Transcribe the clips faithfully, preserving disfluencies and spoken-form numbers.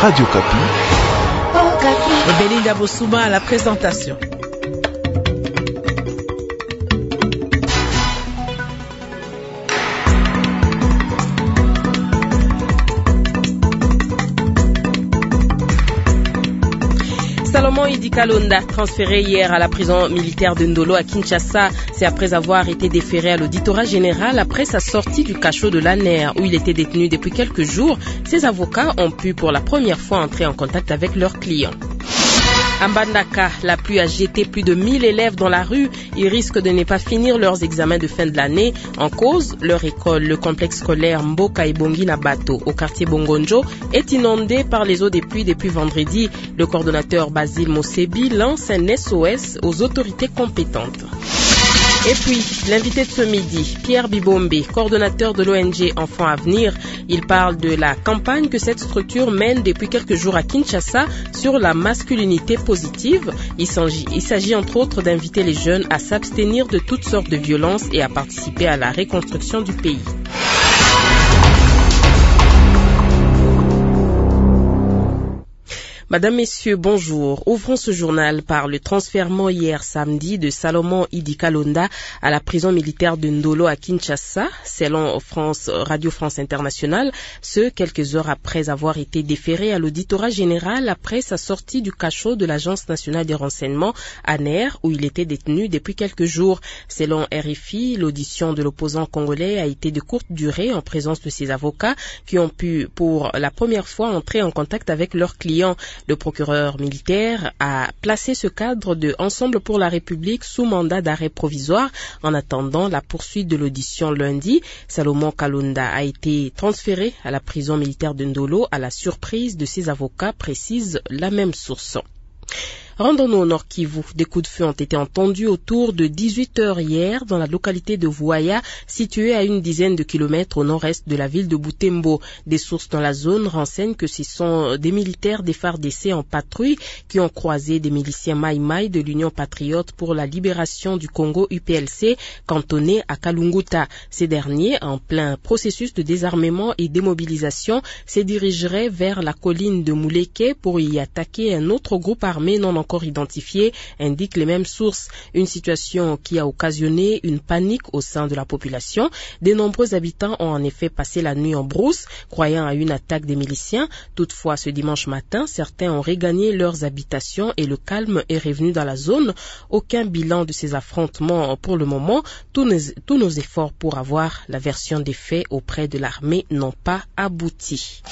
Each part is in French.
Radio Kapi. Oh, Kapi. Belinda Bosuma à la présentation. Salomon Idi Kalonda, transféré hier à la prison militaire de Ndolo à Kinshasa, c'est après avoir été déféré à l'auditorat général après sa sortie du cachot de l'A N E R où il était détenu depuis quelques jours. Ses avocats ont pu pour la première fois entrer en contact avec leurs clients. À Mbandaka, la pluie a jeté plus de mille élèves dans la rue. Ils risquent de ne pas finir leurs examens de fin de l'année. En cause, leur école, le complexe scolaire Mboka Ibongi Nabato, au quartier Bongonjo, est inondé par les eaux des pluies depuis vendredi. Le coordonnateur Basile Mosebi lance un S O S aux autorités compétentes. Et puis, l'invité de ce midi, Pierre Bibombe, coordonnateur de l'O N G Enfants Avenir, il parle de la campagne que cette structure mène depuis quelques jours à Kinshasa sur la masculinité positive. Il s'agit, il s'agit entre autres d'inviter les jeunes à s'abstenir de toutes sortes de violences et à participer à la reconstruction du pays. Madame, Messieurs, bonjour. Ouvrons ce journal par le transfèrement hier samedi de Salomon Idi Kalonda à la prison militaire de Ndolo à Kinshasa, selon France, Radio France Internationale, ce quelques heures après avoir été déféré à l'auditorat général après sa sortie du cachot de l'Agence nationale des renseignements, A N E R, où il était détenu depuis quelques jours. Selon R F I, l'audition de l'opposant congolais a été de courte durée en présence de ses avocats qui ont pu pour la première fois entrer en contact avec leurs clients. Le procureur militaire a placé ce cadre de Ensemble pour la République sous mandat d'arrêt provisoire en attendant la poursuite de l'audition lundi. Salomon Kalonda a été transféré à la prison militaire de Ndolo à la surprise de ses avocats, précise la même source. Rendons-nous au Nord Kivu. Des coups de feu ont été entendus autour de dix-huit heures hier dans la localité de Vouaya, située à une dizaine de kilomètres au nord-est de la ville de Butembo. Des sources dans la zone renseignent que ce sont des militaires des F A R D C en patrouille qui ont croisé des miliciens Maï-Maï de l'Union patriote pour la libération du Congo U P L C, cantonnés à Kalunguta. Ces derniers, en plein processus de désarmement et démobilisation, se dirigeraient vers la colline de Mouleke pour y attaquer un autre groupe armé non encore identifié, indiquent les mêmes sources. Une situation qui a occasionné une panique au sein de la population. De nombreux habitants ont en effet passé la nuit en brousse, croyant à une attaque des miliciens. Toutefois, ce dimanche matin, certains ont regagné leurs habitations et le calme est revenu dans la zone. Aucun bilan de ces affrontements pour le moment. Tous nos, tous nos efforts pour avoir la version des faits auprès de l'armée n'ont pas abouti.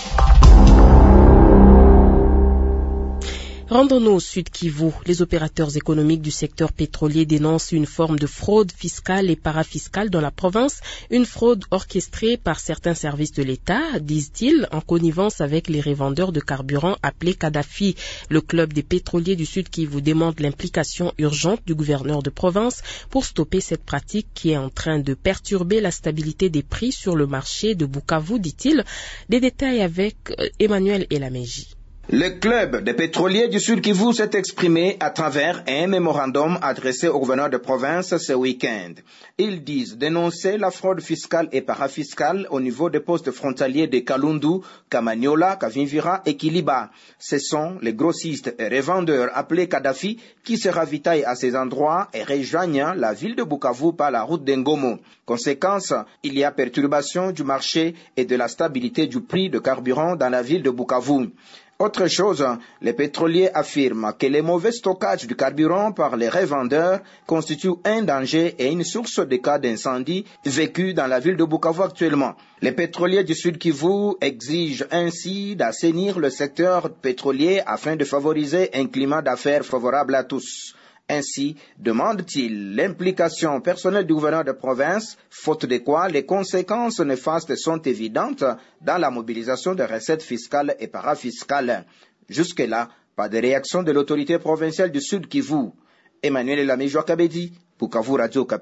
Rendons-nous au Sud Kivu. Les opérateurs économiques du secteur pétrolier dénoncent une forme de fraude fiscale et parafiscale dans la province, une fraude orchestrée par certains services de l'État, disent-ils, en connivence avec les revendeurs de carburant appelés Kadhafi. Le club des pétroliers du Sud Kivu demande l'implication urgente du gouverneur de province pour stopper cette pratique qui est en train de perturber la stabilité des prix sur le marché de Bukavu, dit-il. Des détails avec Emmanuel Elameji. Le club des pétroliers du Sud Kivu s'est exprimé à travers un mémorandum adressé au gouverneur de province ce week-end. Ils disent dénoncer la fraude fiscale et parafiscale au niveau des postes frontaliers de Kalundu, Kamanyola, Kavimvira et Kiliba. Ce sont les grossistes et revendeurs appelés Kadhafi qui se ravitaillent à ces endroits et rejoignent la ville de Bukavu par la route d'Engomo. Conséquence, il y a perturbation du marché et de la stabilité du prix de carburant dans la ville de Bukavu. Autre chose, les pétroliers affirment que les mauvais stockages du carburant par les revendeurs constituent un danger et une source de cas d'incendie vécus dans la ville de Bukavu actuellement. Les pétroliers du Sud Kivu exigent ainsi d'assainir le secteur pétrolier afin de favoriser un climat d'affaires favorable à tous. Ainsi, demande-t-il l'implication personnelle du gouverneur de province, faute de quoi les conséquences néfastes sont évidentes dans la mobilisation des recettes fiscales et parafiscales. Jusque-là, pas de réaction de l'autorité provinciale du Sud Kivu. Emmanuel Elameji Kabedi, Bukavu, Radio Kapi.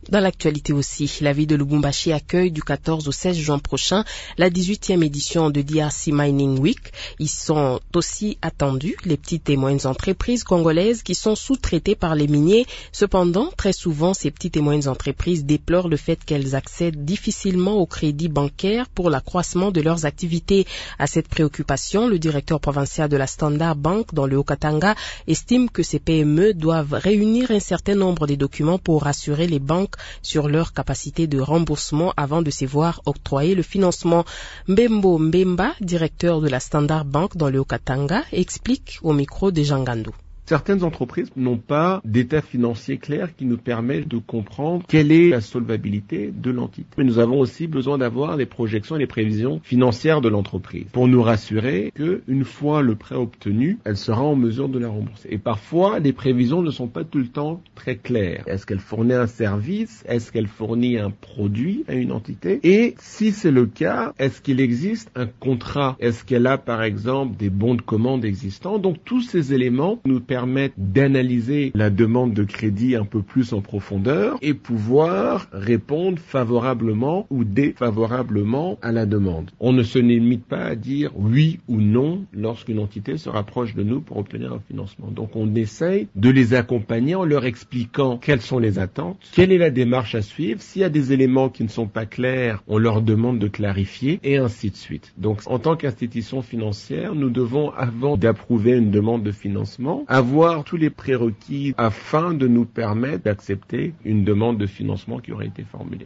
Dans l'actualité aussi, la ville de Lubumbashi accueille du quatorze au seize juin prochain la dix-huitième édition de D R C Mining Week. Ils sont aussi attendus les petites et moyennes entreprises congolaises qui sont sous-traitées par les miniers. Cependant, très souvent, ces petites et moyennes entreprises déplorent le fait qu'elles accèdent difficilement au crédit bancaire pour l'accroissement de leurs activités. À cette préoccupation, le directeur provincial de la Standard Bank dans le Haut-Katanga estime que ces P M E doivent réunir un certain nombre de documents pour rassurer les banques sur leur capacité de remboursement avant de se voir octroyer le financement. Mbembo Mbemba, directeur de la Standard Bank dans le Haut-Katanga, explique au micro de Jean Gandou. Certaines entreprises n'ont pas d'état financier clair qui nous permet de comprendre quelle est la solvabilité de l'entité. Mais nous avons aussi besoin d'avoir les projections et les prévisions financières de l'entreprise pour nous rassurer qu'une fois le prêt obtenu, elle sera en mesure de la rembourser. Et parfois, les prévisions ne sont pas tout le temps très claires. Est-ce qu'elle fournit un service? Est-ce qu'elle fournit un produit à une entité? Et si c'est le cas, est-ce qu'il existe un contrat? Est-ce qu'elle a par exemple des bons de commande existants? Donc tous ces éléments nous permettent permettre d'analyser la demande de crédit un peu plus en profondeur et pouvoir répondre favorablement ou défavorablement à la demande. On ne se limite pas à dire oui ou non lorsqu'une entité se rapproche de nous pour obtenir un financement. Donc on essaye de les accompagner en leur expliquant quelles sont les attentes, quelle est la démarche à suivre. S'il y a des éléments qui ne sont pas clairs, on leur demande de clarifier et ainsi de suite. Donc en tant qu'institution financière, nous devons, avant d'approuver une demande de financement, avoir tous les prérequis afin de nous permettre d'accepter une demande de financement qui aurait été formulée.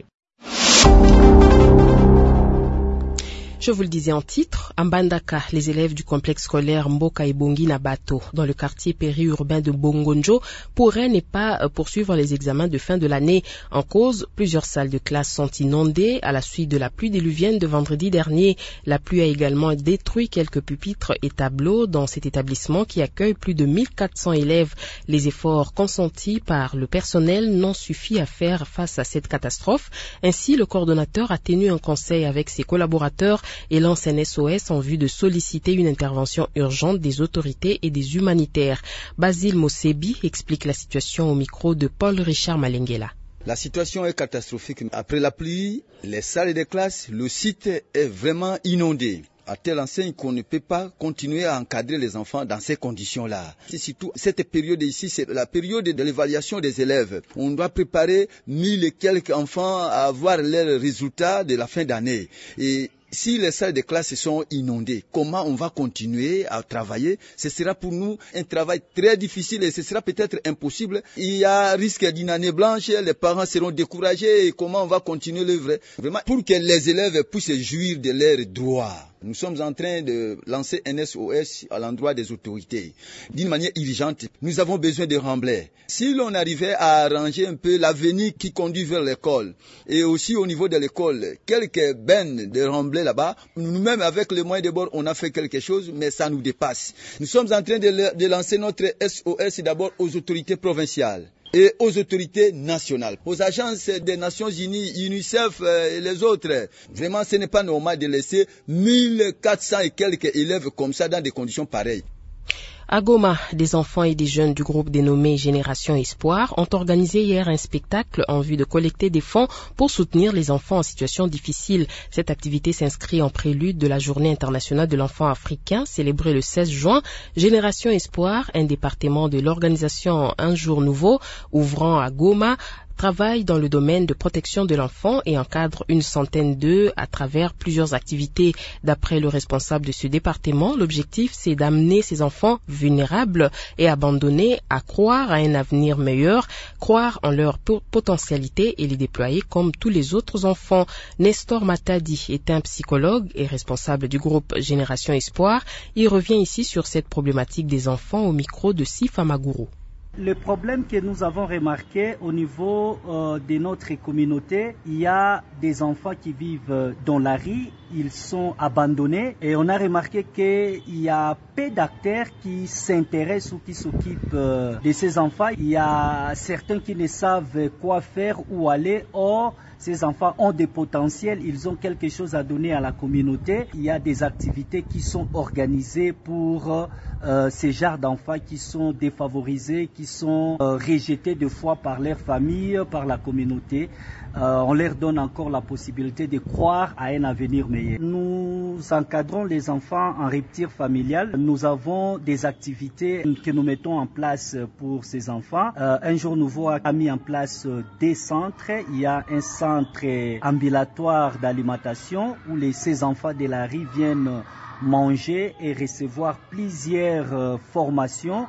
Je vous le disais en titre, à Mbandaka, les élèves du complexe scolaire Mboka Ebongi Nabato, dans le quartier périurbain de Bongonjo, pourraient ne pas poursuivre les examens de fin de l'année. En cause, plusieurs salles de classe sont inondées à la suite de la pluie diluvienne de vendredi dernier. La pluie a également détruit quelques pupitres et tableaux dans cet établissement qui accueille plus de mille quatre cents élèves. Les efforts consentis par le personnel n'ont suffi à faire face à cette catastrophe. Ainsi, le coordonnateur a tenu un conseil avec ses collaborateurs et lance un S O S en vue de solliciter une intervention urgente des autorités et des humanitaires. Basile Mosebi explique la situation au micro de Paul Richard Malengela. La situation est catastrophique. Après la pluie, les salles de classe, le site est vraiment inondé. À telle enseigne qu'on ne peut pas continuer à encadrer les enfants dans ces conditions-là. C'est surtout cette période ici, c'est la période de l'évaluation des élèves. On doit préparer mille et quelques enfants à avoir leurs résultats de la fin d'année. Et si les salles de classe sont inondées, comment on va continuer à travailler? Ce sera pour nous un travail très difficile et ce sera peut-être impossible. Il y a risque d'une année blanche, les parents seront découragés et comment on va continuer l'œuvre? Vraiment, pour que les élèves puissent jouir de leurs droits. Nous sommes en train de lancer un S O S à l'endroit des autorités. D'une manière urgente, nous avons besoin de remblais. Si l'on arrivait à arranger un peu l'avenir qui conduit vers l'école, et aussi au niveau de l'école, quelques bennes de remblais là-bas, nous-mêmes avec les moyens de bord, on a fait quelque chose, mais ça nous dépasse. Nous sommes en train de, de lancer notre S O S d'abord aux autorités provinciales et aux autorités nationales, aux agences des Nations Unies, UNICEF et les autres. Vraiment, ce n'est pas normal de laisser mille quatre cents et quelques élèves comme ça dans des conditions pareilles. À Goma, des enfants et des jeunes du groupe dénommé Génération Espoir ont organisé hier un spectacle en vue de collecter des fonds pour soutenir les enfants en situation difficile. Cette activité s'inscrit en prélude de la Journée internationale de l'enfant africain célébrée le seize juin. Génération Espoir, un département de l'organisation Un Jour Nouveau, ouvrant à Goma, travaille dans le domaine de protection de l'enfant et encadre une centaine d'eux à travers plusieurs activités. D'après le responsable de ce département, l'objectif c'est d'amener ces enfants vulnérables et abandonnés à croire à un avenir meilleur, croire en leur potentialité et les déployer comme tous les autres enfants. Nestor Matadi est un psychologue et responsable du groupe Génération Espoir. Il revient ici sur cette problématique des enfants au micro de Sifa Maguru. Le problème que nous avons remarqué au niveau euh, de notre communauté, il y a des enfants qui vivent dans la rue ils sont abandonnés et on a remarqué qu'il y a peu d'acteurs qui s'intéressent ou qui s'occupent de ces enfants. Il y a certains qui ne savent quoi faire, où aller. Or, ces enfants ont des potentiels, ils ont quelque chose à donner à la communauté. Il y a des activités qui sont organisées pour euh, ces genres d'enfants qui sont défavorisés, qui sont euh, rejetés de fois par leur famille, par la communauté. Euh, on leur donne encore la possibilité de croire à un avenir meilleur. Nous encadrons les enfants en rupture familiale. Nous avons des activités que nous mettons en place pour ces enfants. Euh, un jour nouveau a mis en place des centres. Il y a un centre ambulatoire d'alimentation où les, ces enfants de la rue viennent manger et recevoir plusieurs euh, formations.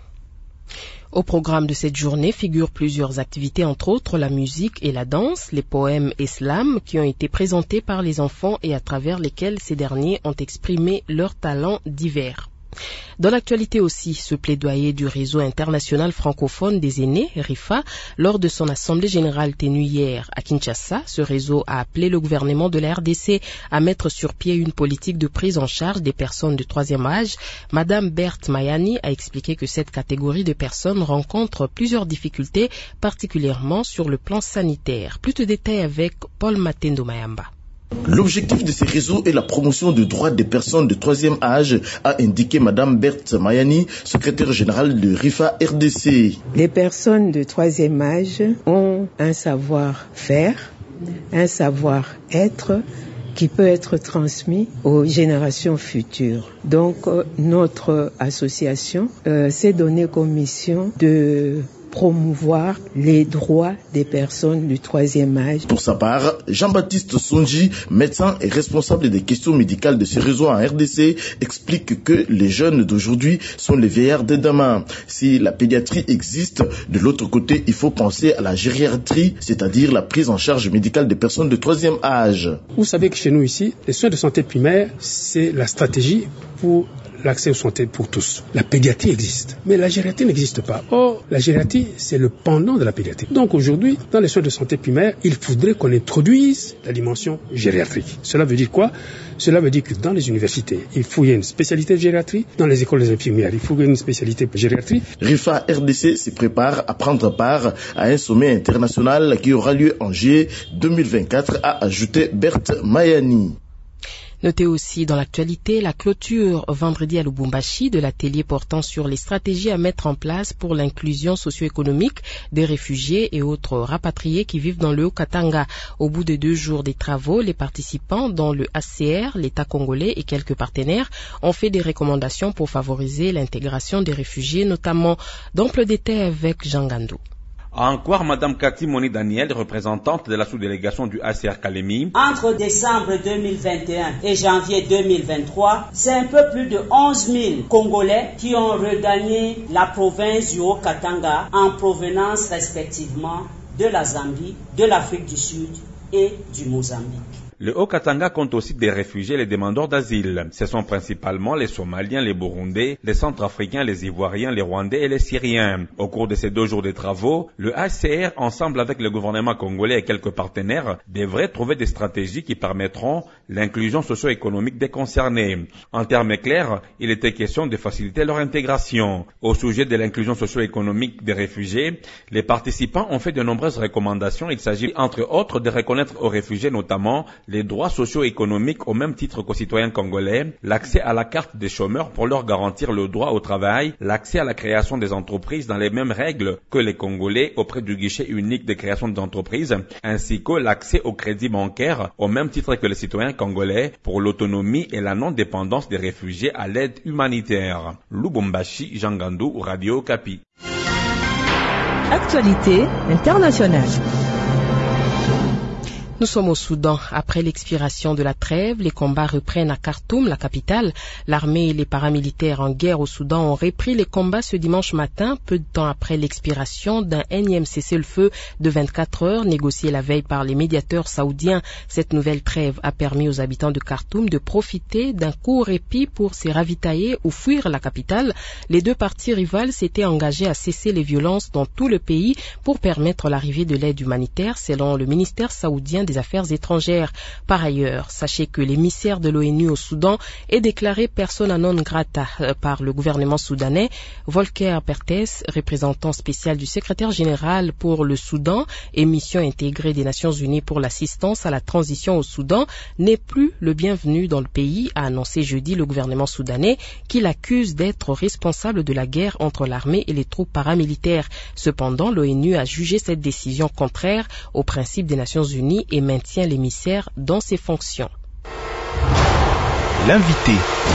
Au programme de cette journée figurent plusieurs activités, entre autres la musique et la danse, les poèmes et slams qui ont été présentés par les enfants et à travers lesquels ces derniers ont exprimé leurs talents divers. Dans l'actualité aussi, ce plaidoyer du réseau international francophone des aînés, RIFA, lors de son assemblée générale tenue hier à Kinshasa, ce réseau a appelé le gouvernement de la R D C à mettre sur pied une politique de prise en charge des personnes du troisième âge. Madame Berthe Mayani a expliqué que cette catégorie de personnes rencontre plusieurs difficultés, particulièrement sur le plan sanitaire. Plus de détails avec Paul Matendo Mayamba. L'objectif de ces réseaux est la promotion des droits des personnes de troisième âge, a indiqué Madame Berthe Mayani, secrétaire générale de RIFA R D C. Les personnes de troisième âge ont un savoir-faire, un savoir-être qui peut être transmis aux générations futures. Donc, notre association euh, s'est donnée comme mission de promouvoir les droits des personnes du troisième âge. Pour sa part, Jean-Baptiste Sonji, médecin et responsable des questions médicales de ce réseau en R D C, explique que les jeunes d'aujourd'hui sont les vieillards de demain. Si la pédiatrie existe, de l'autre côté, il faut penser à la gériatrie, c'est-à-dire la prise en charge médicale des personnes de troisième âge. Vous savez que chez nous ici, les soins de santé primaire, c'est la stratégie pour l'accès aux santé pour tous. La pédiatrie existe, mais la gériatrie n'existe pas. Or, la gériatrie, c'est le pendant de la pédiatrie. Donc aujourd'hui, dans les soins de santé primaire, il faudrait qu'on introduise la dimension gériatrique. Cela veut dire quoi? Cela veut dire que dans les universités, il faut y avoir une spécialité de gériatrie. Dans les écoles des infirmières, il faut y avoir une spécialité de gériatrie. RIFA R D C se prépare à prendre part à un sommet international qui aura lieu en juillet deux mille vingt-quatre, a ajouté Berthe Mayani. Notez aussi dans l'actualité la clôture vendredi à Lubumbashi de l'atelier portant sur les stratégies à mettre en place pour l'inclusion socio-économique des réfugiés et autres rapatriés qui vivent dans le Haut-Katanga. Au bout de deux jours des travaux, les participants, dont le H C R, l'État congolais et quelques partenaires, ont fait des recommandations pour favoriser l'intégration des réfugiés, notamment d'amples détails avec Jean Gandou. À en croire Madame Cathy Moni Daniel, représentante de la sous-délégation du H C R Kalemi. Entre décembre deux mille vingt et un et janvier deux mille vingt-trois, c'est un peu plus de onze mille Congolais qui ont regagné la province du Haut-Katanga en provenance respectivement de la Zambie, de l'Afrique du Sud et du Mozambique. Le Haut-Katanga compte aussi des réfugiés et les demandeurs d'asile. Ce sont principalement les Somaliens, les Burundais, les Centrafricains, les Ivoiriens, les Rwandais et les Syriens. Au cours de ces deux jours de travaux, le H C R, ensemble avec le gouvernement congolais et quelques partenaires, devrait trouver des stratégies qui permettront l'inclusion socio-économique des concernés. En termes clairs, il était question de faciliter leur intégration. Au sujet de l'inclusion socio-économique des réfugiés, les participants ont fait de nombreuses recommandations. Il s'agit entre autres de reconnaître aux réfugiés notamment les droits socio-économiques au même titre qu'aux citoyens congolais, l'accès à la carte des chômeurs pour leur garantir le droit au travail, l'accès à la création des entreprises dans les mêmes règles que les Congolais auprès du guichet unique de création d'entreprises, ainsi que l'accès au crédit bancaire au même titre que les citoyens congolais pour l'autonomie et la non-dépendance des réfugiés à l'aide humanitaire. Lubumbashi, Jean Gandou, Radio Okapi. Actualité internationale. Nous sommes au Soudan. Après l'expiration de la trêve, les combats reprennent à Khartoum, la capitale. L'armée et les paramilitaires en guerre au Soudan ont repris les combats ce dimanche matin, peu de temps après l'expiration d'un énième cessez-le-feu de vingt-quatre heures négocié la veille par les médiateurs saoudiens. Cette nouvelle trêve a permis aux habitants de Khartoum de profiter d'un court répit pour se ravitailler ou fuir la capitale. Les deux parties rivales s'étaient engagées à cesser les violences dans tout le pays pour permettre l'arrivée de l'aide humanitaire, selon le ministère saoudien des des Affaires étrangères. Par ailleurs, sachez que l'émissaire de l'ONU au Soudan est déclaré persona non grata par le gouvernement soudanais. Volker Perthes, représentant spécial du secrétaire général pour le Soudan et mission intégrée des Nations Unies pour l'assistance à la transition au Soudan, n'est plus le bienvenu dans le pays, a annoncé jeudi le gouvernement soudanais, qui l'accuse d'être responsable de la guerre entre l'armée et les troupes paramilitaires. Cependant, l'ONU a jugé cette décision contraire aux principes des Nations Unies et maintient l'émissaire dans ses fonctions. L'invité.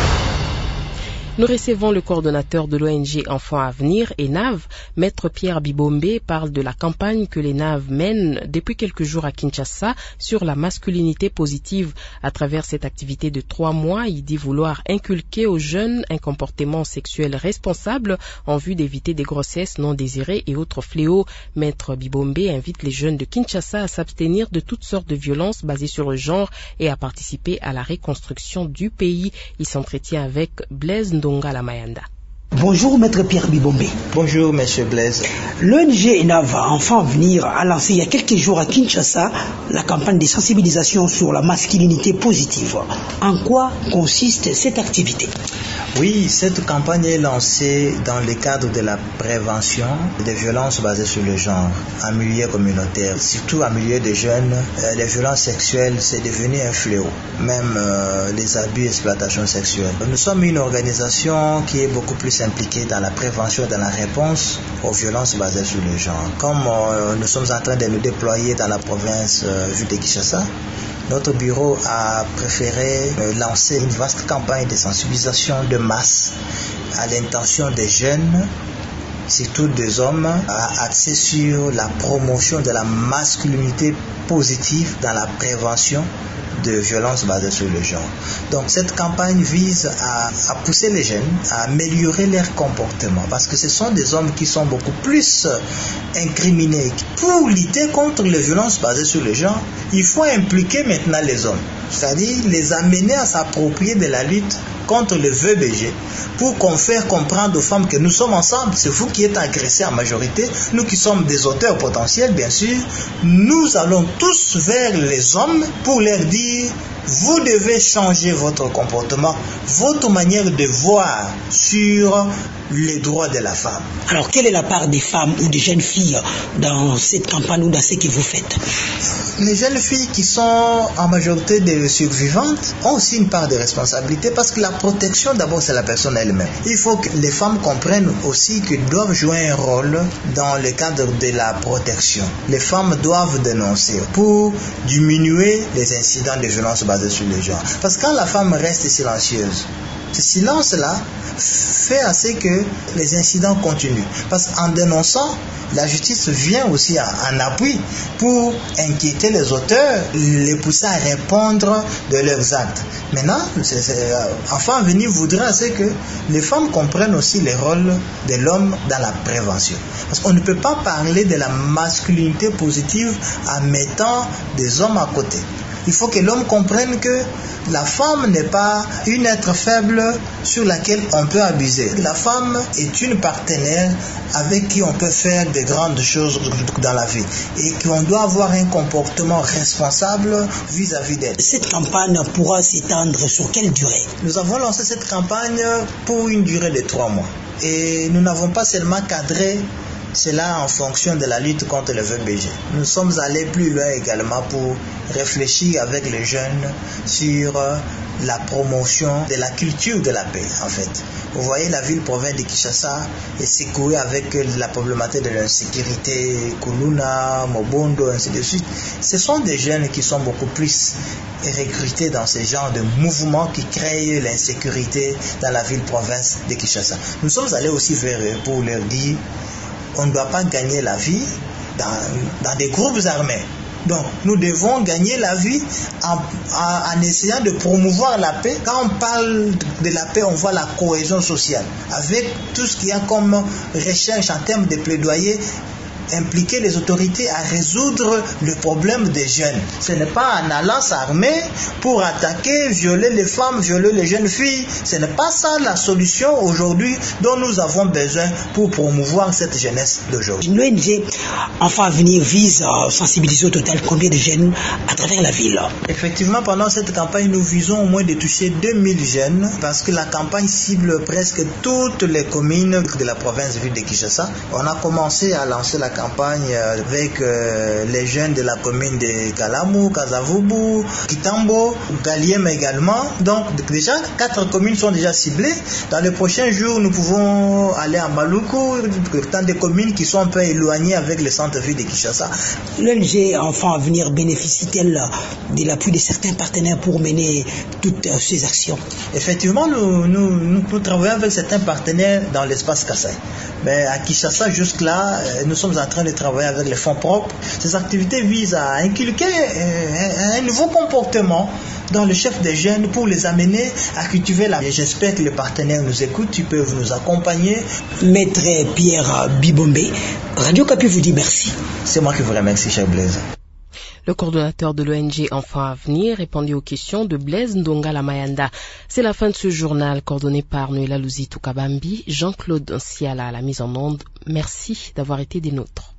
Nous recevons le coordonnateur de l'O N G Enfants Avenir, ENAV, Maître Pierre Bibombe, parle de la campagne que l'ENAV mène depuis quelques jours à Kinshasa sur la masculinité positive. À travers cette activité de trois mois, il dit vouloir inculquer aux jeunes un comportement sexuel responsable en vue d'éviter des grossesses non désirées et autres fléaux. Maître Bibombe invite les jeunes de Kinshasa à s'abstenir de toutes sortes de violences basées sur le genre et à participer à la reconstruction du pays. Il s'entretient avec Blaise Ndonga Lamayanda. Bonjour Maître Pierre Bibombe. Bonjour Monsieur Blaise. L'O N G ENAV Enfants Avenir a lancé il y a quelques jours à Kinshasa la campagne de sensibilisation sur la masculinité positive. En quoi consiste cette activité? Oui, cette campagne est lancée dans le cadre de la prévention des violences basées sur le genre en milieu communautaire, surtout en milieu des jeunes. Euh, les violences sexuelles, c'est devenu un fléau, même euh, les abus et exploitations sexuelles. Nous sommes une organisation qui est beaucoup plus impliquée dans la prévention et dans la réponse aux violences basées sur le genre. Comme euh, nous sommes en train de nous déployer dans la province euh, vue de Kinshasa, notre bureau a préféré lancer une vaste campagne de sensibilisation de masse à l'intention des jeunes, surtout des hommes, axée sur la promotion de la masculinité positive dans la prévention de violences basées sur le genre. Donc cette campagne vise à, à pousser les jeunes à améliorer leur comportement parce que ce sont des hommes qui sont beaucoup plus incriminés. Pour lutter contre les violences basées sur le genre, il faut impliquer maintenant les hommes, c'est-à-dire les amener à s'approprier de la lutte contre le V B G pour qu'on fasse comprendre aux femmes que nous sommes ensemble. C'est vous qui êtes agressés en majorité, nous qui sommes des auteurs potentiels bien sûr. Nous allons tous vers les hommes pour leur dire vous devez changer votre comportement, votre manière de voir sur les droits de la femme. Alors quelle est la part des femmes ou des jeunes filles dans cette campagne ou dans ce que vous faites? Les jeunes filles qui sont en majorité des survivantes ont aussi une part de responsabilité parce que la protection d'abord c'est la personne elle-même. Il faut que les femmes comprennent aussi qu'elles doivent jouer un rôle dans le cadre de la protection. Les femmes doivent dénoncer pour diminuer les incidents de violence basés sur le genre. Parce que quand la femme reste silencieuse, ce silence-là fait assez que les incidents continuent. Parce qu'en dénonçant, la justice vient aussi en appui pour inquiéter les auteurs, les pousser à répondre de leurs actes. Maintenant, c'est, c'est, Enfants Avenir voudrait assez que les femmes comprennent aussi le rôle de l'homme dans la prévention. Parce qu'on ne peut pas parler de la masculinité positive en mettant des hommes à côté. Il faut que l'homme comprenne que la femme n'est pas une être faible sur laquelle on peut abuser. La femme est une partenaire avec qui on peut faire de grandes choses dans la vie et qu'on doit avoir un comportement responsable vis-à-vis d'elle. Cette campagne pourra s'étendre sur quelle durée? Nous avons lancé cette campagne pour une durée de trois mois et nous n'avons pas seulement cadré cela en fonction de la lutte contre le V B G. Nous sommes allés plus loin également pour réfléchir avec les jeunes sur la promotion de la culture de la paix en fait. Vous voyez, la ville-province de Kinshasa est secouée avec la problématique de l'insécurité, Kuluna, Mobondo, ainsi de suite. Ce sont des jeunes qui sont beaucoup plus recrutés dans ce genre de mouvements qui créent l'insécurité dans la ville-province de Kinshasa. Nous sommes allés aussi vers eux pour leur dire on ne doit pas gagner la vie dans, dans des groupes armés. Donc, nous devons gagner la vie en, en, en essayant de promouvoir la paix. Quand on parle de la paix, on voit la cohésion sociale. Avec tout ce qu'il y a comme recherche en termes de plaidoyer impliquer les autorités à résoudre le problème des jeunes. Ce n'est pas en allant s'armer pour attaquer, violer les femmes, violer les jeunes filles. Ce n'est pas ça la solution aujourd'hui dont nous avons besoin pour promouvoir cette jeunesse d'aujourd'hui. L'O N G Enfants Avenir vise à sensibiliser au total combien de jeunes à travers la ville? Effectivement, pendant cette campagne, nous visons au moins de toucher deux mille jeunes parce que la campagne cible presque toutes les communes de la province-ville de Kinshasa. On a commencé à lancer la campagne avec euh, les jeunes de la commune de Kalamu, Kazavubu, Kitambo, Galiem également. Donc déjà, quatre communes sont déjà ciblées. Dans les prochains jours, nous pouvons aller à Maluku, dans des communes qui sont un peu éloignées avec le centre-ville de Kinshasa. L'O N G Enfants Avenir bénéficie-t-elle de l'appui de certains partenaires pour mener toutes ces actions? Effectivement, nous, nous, nous, nous travaillons avec certains partenaires dans l'espace Kassai. Mais à Kinshasa, jusque-là, nous sommes en train de travailler avec les fonds propres. Ces activités visent à inculquer un, un nouveau comportement dans le chef des jeunes pour les amener à cultiver la vie. J'espère que les partenaires nous écoutent, ils peuvent nous accompagner. Maître Pierre Bibombe, Radio Kapi vous dit merci. C'est moi qui vous remercie, cher Blaise. Le coordonnateur de l'O N G Enfants Avenir répondit aux questions de Blaise Ndongala Mayanda. C'est la fin de ce journal coordonné par Noëlla Louzitou Kabambi, Jean-Claude Siala à la mise en onde. Merci d'avoir été des nôtres.